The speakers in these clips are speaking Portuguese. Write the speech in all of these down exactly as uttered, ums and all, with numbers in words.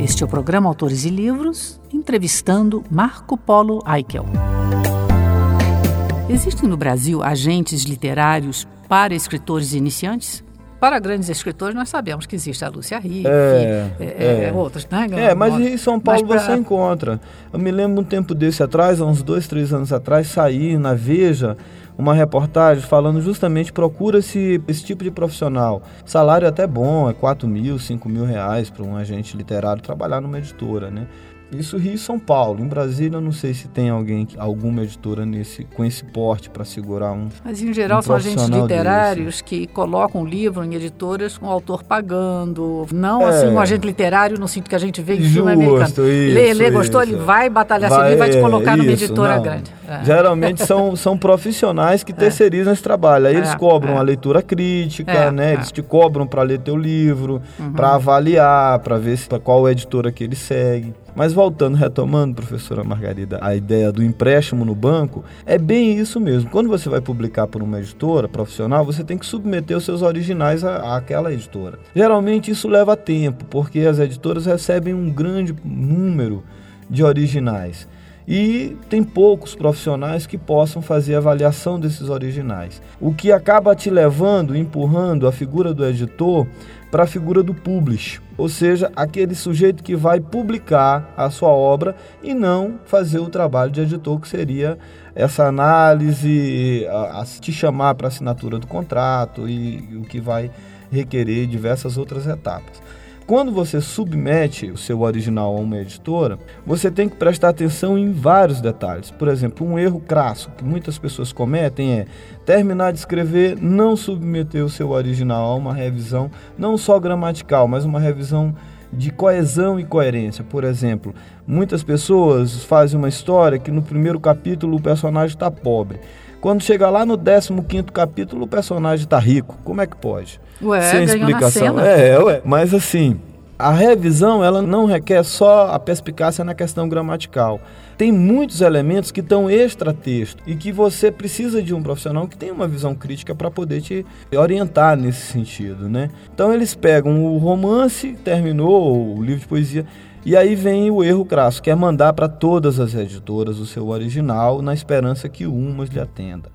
Este é o programa Autores e Livros, entrevistando Marco Polo Aykel. Existem no Brasil agentes literários para escritores iniciantes? Para grandes escritores, nós sabemos que existe a Lúcia Riff, é, é, é, é, outros, né? É, mas em São Paulo pra... você encontra. Eu me lembro um tempo desse atrás, há uns dois, três anos atrás, saí na Veja uma reportagem falando justamente procura-se esse tipo de profissional. Salário é até bom, é quatro mil, cinco mil reais para um agente literário trabalhar numa editora, né? Isso Rio e São Paulo. Em Brasília eu não sei se tem alguém, alguma editora nesse, com esse porte para segurar um Mas em geral um são agentes literários desse. que colocam o livro em editoras com o autor pagando. Não é. assim um agente literário no sentido que a gente vê em Justo, filme americano. Isso, lê, lê, gostou, isso. ele vai batalhar vai, civil e vai te colocar é, numa isso, editora não. grande. É. Geralmente são, são profissionais que terceirizam é. esse trabalho. Aí eles é, cobram é. a leitura crítica, é, né? É. Eles te cobram para ler teu livro, uhum. para avaliar, para ver se, pra qual editora que ele segue. Mas voltando, retomando, professora Margarida, a ideia do empréstimo no banco, é bem isso mesmo. Quando você vai publicar por uma editora profissional, você tem que submeter os seus originais à, àquela editora. Geralmente isso leva tempo, porque as editoras recebem um grande número de originais. E tem poucos profissionais que possam fazer a avaliação desses originais. O que acaba te levando, empurrando a figura do editor para a figura do publish, ou seja, aquele sujeito que vai publicar a sua obra e não fazer o trabalho de editor, que seria essa análise, a, a te chamar para a assinatura do contrato e, e o que vai requerer diversas outras etapas. Quando você submete o seu original a uma editora, você tem que prestar atenção em vários detalhes. Por exemplo, um erro crasso que muitas pessoas cometem é terminar de escrever, não submeter o seu original a uma revisão, não só gramatical, mas uma revisão de coesão e coerência. Por exemplo, muitas pessoas fazem uma história que no primeiro capítulo o personagem está pobre. Quando chega lá no décimo quinto capítulo, o personagem está rico. Como é que pode? Ué, sem explicação. Na cena. É, ué. Mas assim, a revisão ela não requer só a perspicácia na questão gramatical. Tem muitos elementos que estão extra-texto e que você precisa de um profissional que tenha uma visão crítica para poder te orientar nesse sentido, né? Então eles pegam o romance, terminou o livro de poesia, e aí vem o erro crasso, que é mandar para todas as editoras o seu original na esperança que umas lhe atenda.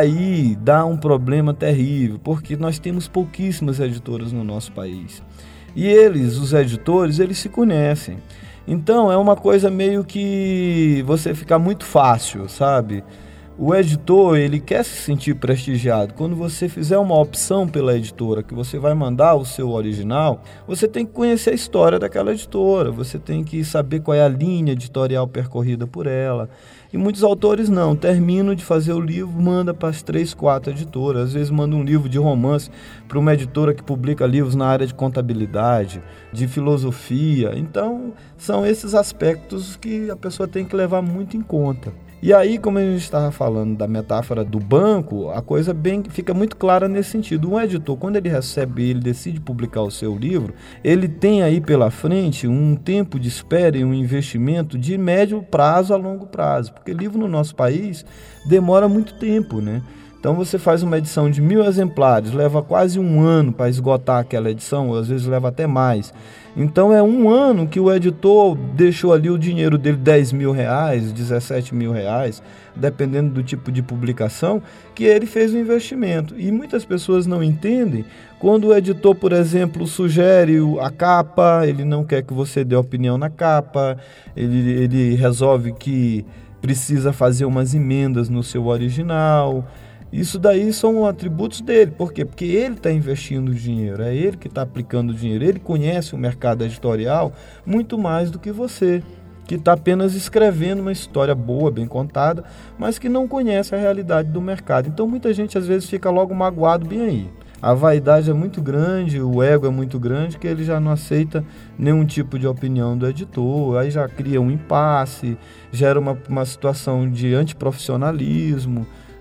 Aí dá um problema terrível, porque nós temos pouquíssimas editoras no nosso país. E eles, os editores, eles se conhecem. Então é uma coisa meio que você fica muito fácil, sabe? O editor, ele quer se sentir prestigiado. Quando você fizer uma opção pela editora, que você vai mandar o seu original, você tem que conhecer a história daquela editora, você tem que saber qual é a linha editorial percorrida por ela. E muitos autores não, terminam de fazer o livro, manda para as três, quatro editoras. Às vezes manda um livro de romance para uma editora que publica livros na área de contabilidade, de filosofia. Então, são esses aspectos que a pessoa tem que levar muito em conta. E aí, como a gente estava falando da metáfora do banco, a coisa bem, fica muito clara nesse sentido. Um editor, quando ele recebe, ele decide publicar o seu livro, ele tem aí pela frente um tempo de espera e um investimento de médio prazo a longo prazo, porque livro no nosso país demora muito tempo, né? Então você faz uma edição de mil exemplares, leva quase um ano para esgotar aquela edição, ou às vezes leva até mais. Então é um ano que o editor deixou ali o dinheiro dele, dez mil reais, dezessete mil reais, dependendo do tipo de publicação, que ele fez o investimento. E muitas pessoas não entendem quando o editor, por exemplo, sugere a capa, ele não quer que você dê opinião na capa, ele, ele resolve que precisa fazer umas emendas no seu original. Isso daí são atributos dele. Por quê? Porque ele está investindo o dinheiro, é ele que está aplicando o dinheiro, ele conhece o mercado editorial muito mais do que você, que está apenas escrevendo uma história boa, bem contada, mas que não conhece a realidade do mercado. Então muita gente às vezes fica logo magoado bem aí. A vaidade é muito grande, o ego é muito grande, que ele já não aceita nenhum tipo de opinião do editor, aí já cria um impasse, gera uma, uma situação de antiprofissionalismo,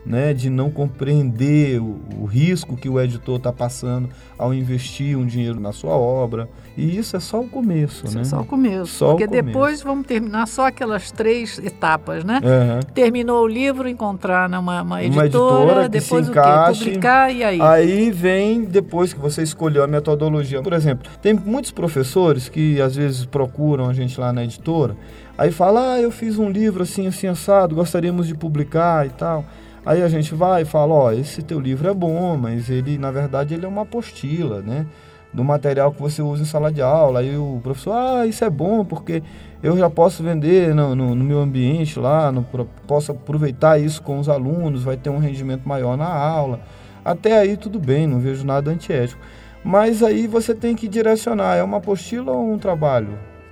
né, de não compreender o, o risco que o editor está passando ao investir um dinheiro na sua obra. E isso é só o começo, isso né? é só o começo. Só porque o começo. Depois vamos terminar só aquelas três etapas, né? Uhum. Terminou o livro, encontrar uma, uma editora, uma editora que depois se o encaixe, quê? Publicar e aí? Aí vem, depois que você escolheu a metodologia. Por exemplo, tem muitos professores que às vezes procuram a gente lá na editora, aí fala, ah, eu fiz um livro assim, assim, assado, gostaríamos de publicar e tal. Aí a gente vai e fala, ó, esse teu livro é bom, mas ele, na verdade, ele é uma apostila, né? Do material que você usa em sala de aula. Aí o professor, ah, isso é bom, porque eu já posso vender no, no, no meu ambiente lá, no, posso aproveitar isso com os alunos, vai ter um rendimento maior na aula. Até aí tudo bem, não vejo nada antiético. Mas aí você tem que direcionar, é uma apostila ou um trabalho?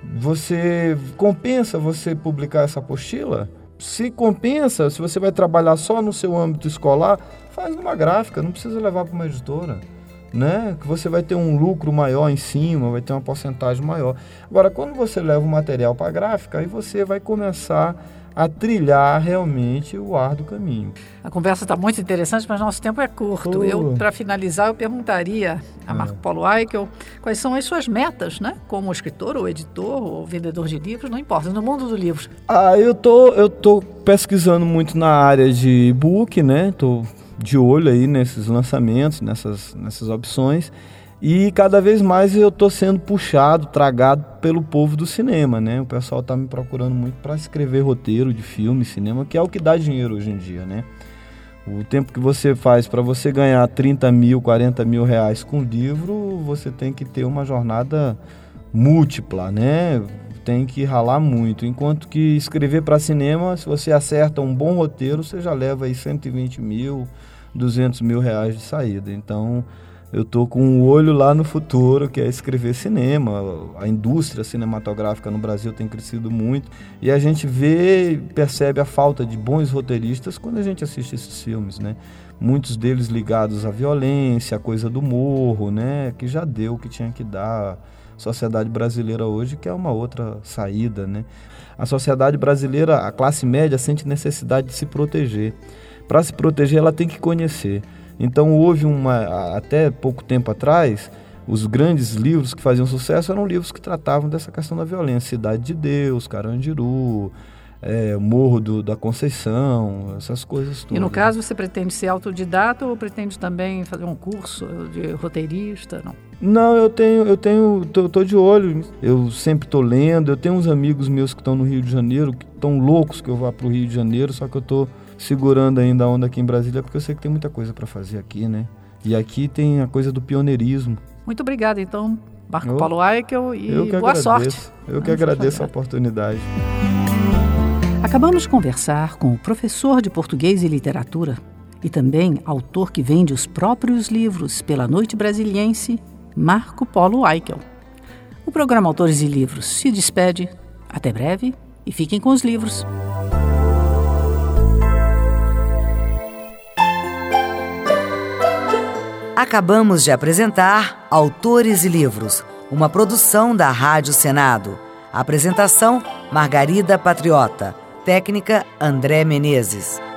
Você compensa você publicar essa apostila? Se compensa, se você vai trabalhar só no seu âmbito escolar, faz uma gráfica, não precisa levar para uma editora, né? Que você vai ter um lucro maior em cima, vai ter uma porcentagem maior. Agora, quando você leva o material para a gráfica, aí você vai começar a trilhar realmente o árduo caminho. A conversa está muito interessante, mas nosso tempo é curto. Oh. Eu, para finalizar, eu perguntaria a Marco Paulo Weichel quais são as suas metas, né? Como escritor, ou editor, ou vendedor de livros, não importa, no mundo dos livros. Ah, eu tô, eu tô pesquisando muito na área de e-book, né? Tô de olho aí nesses lançamentos, nessas, nessas opções. E cada vez mais eu estou sendo puxado, tragado pelo povo do cinema, né? O pessoal está me procurando muito para escrever roteiro de filme, cinema, que é o que dá dinheiro hoje em dia, né? O tempo que você faz para você ganhar trinta mil, quarenta mil reais com livro, você tem que ter uma jornada múltipla, né? Tem que ralar muito. Enquanto que escrever para cinema, se você acerta um bom roteiro, você já leva aí cento e vinte mil, duzentos mil reais de saída. Então, eu tô com um olho lá no futuro, que é escrever cinema. A indústria cinematográfica no Brasil tem crescido muito e a gente vê e percebe a falta de bons roteiristas quando a gente assiste esses filmes, né? Muitos deles ligados à violência, à coisa do morro, né? Que já deu o que tinha que dar. A sociedade brasileira hoje quer uma outra saída, né? A sociedade brasileira, a classe média, sente necessidade de se proteger. Para se proteger, ela tem que conhecer. Então houve uma, até pouco tempo atrás, os grandes livros que faziam sucesso eram livros que tratavam dessa questão da violência. Cidade de Deus, Carandiru, é, Morro do, da Conceição, essas coisas todas. E no caso você pretende ser autodidata ou pretende também fazer um curso de roteirista? Não, Não eu tenho, eu tenho, tô, tô de olho, eu sempre tô lendo, eu tenho uns amigos meus que estão no Rio de Janeiro, que estão loucos que eu vá para o Rio de Janeiro, só que eu tô segurando ainda a onda aqui em Brasília, porque eu sei que tem muita coisa para fazer aqui, né? E aqui tem a coisa do pioneirismo. Muito obrigada, então, Marco eu, Paulo Weichel, e eu que boa agradeço. sorte. Eu que agradeço a oportunidade. Acabamos de conversar com o professor de português e literatura e também autor que vende os próprios livros pela Noite Brasiliense, Marco Paulo Weichel. O programa Autores e Livros se despede. Até breve e fiquem com os livros. Acabamos de apresentar Autores e Livros, uma produção da Rádio Senado. Apresentação, Margarida Patriota. Técnica, André Menezes.